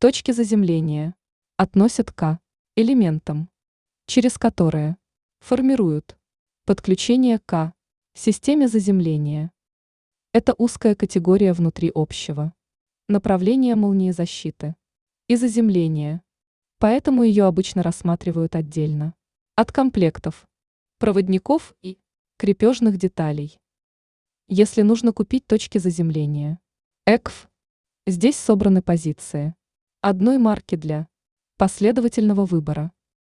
Точки заземления относят к элементам, через которые формируют подключение к системе заземления. Это узкая категория внутри общего направления молнии защиты и заземления, поэтому ее обычно рассматривают отдельно от комплектов, проводников и крепежных деталей. Если нужно купить точки заземления, ЭКФ, здесь собраны позиции одной марки для последовательного выбора.